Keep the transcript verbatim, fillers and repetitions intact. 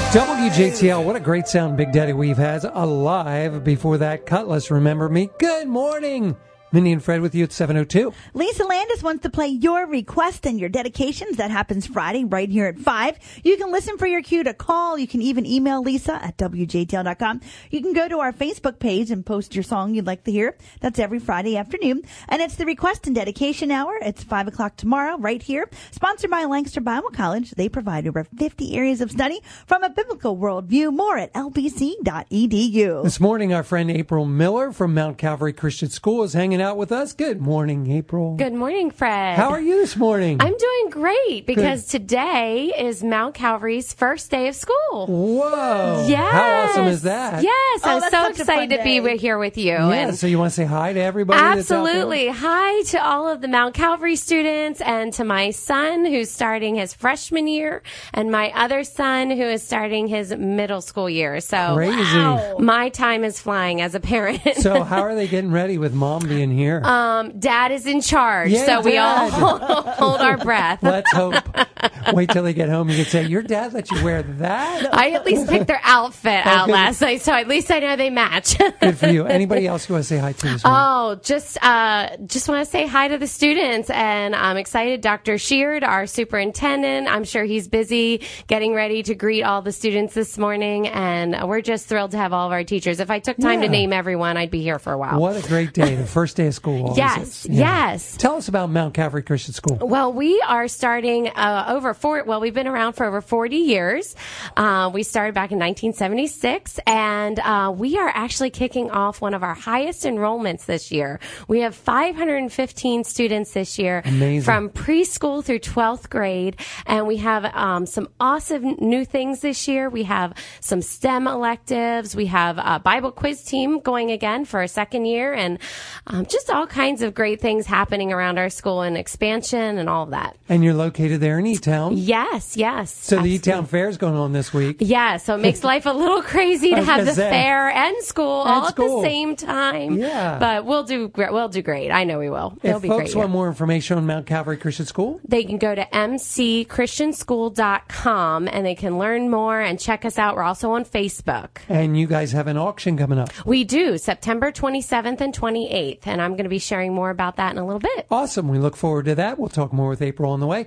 W J T L, what a great sound Big Daddy Weave has. Alive. Before that, Cutlass, Remember Me. Good morning. Minnie and Fred with you at seven oh two. Lisa Landis wants to play your request and your dedications. That happens Friday right here at five. You can listen for your cue to call. You can even email Lisa at W J T L dot com. You can go to our Facebook page and post your song you'd like to hear. That's every Friday afternoon. And it's the request and dedication hour. It's five o'clock tomorrow right here. Sponsored by Lancaster Bible College. They provide over fifty areas of study from a biblical worldview. More at L B C dot E D U. This morning, our friend April Miller from Mount Calvary Christian School is hanging out with us. Good morning, April. Good morning, Fred. How are you this morning? I'm doing great because Good. Today is Mount Calvary's first day of school. Whoa. Yes. How awesome is that? Yes. Oh, I'm that's so such a fun excited to be day. with, here with you. Yeah, And so you want to say hi to everybody absolutely. that's out Hi to all of the Mount Calvary students and to my son who's starting his freshman year and my other son who is starting his middle school year. So Crazy. Wow. my time is flying as a parent. there? So how are they getting ready with Mom being here? um, Dad is in charge, Yeah, so we all Dad. hold our breath. Let's hope. Wait till they get home. You can say, your dad let you wear that? I at least picked their outfit out good. last night, so at least I know they match. Good for you. Anybody else you want to say hi to this morning? Oh, just uh, just want to say hi to the students, and I'm excited. Doctor Sheard, our superintendent, I'm sure he's busy getting ready to greet all the students this morning, and we're just thrilled to have all of our teachers. If I took time Yeah. to name everyone, I'd be here for a while. What a great day. The first day of school. always Yes, is. Yeah. yes. Tell us about Mount Calvary Christian School. Well, we are starting uh, over four. Well, we've been around for over forty years. Uh, we started back in nineteen seventy-six, and uh, we are actually kicking off one of our highest enrollments this year. We have five hundred fifteen students this year, Amazing. from preschool through twelfth grade, and we have um, some awesome new things this year. We have some STEM electives. We have a Bible quiz team going again for a second year, and um, just all kinds of great things happening around our school and expansion and all of that. And you're located there in E-Town. Yes, yes. So the absolutely. E-Town Fair is going on this week. Yeah, so it makes life a little crazy I to was have gonna the say. fair and school And all at school. the same time. Yeah. But we'll do gre- we'll do great. I know we will. It'll If be folks great. want year. more information on Mount Calvary Christian School, They can go to m c christian school dot com and they can learn more and check us out. We're also on Facebook. and you guys have an auction coming up. We do, September twenty-seventh and twenty-eighth, and I'm going to be sharing more about that in a little bit. Awesome. We look forward to that. We'll talk more with April on the way.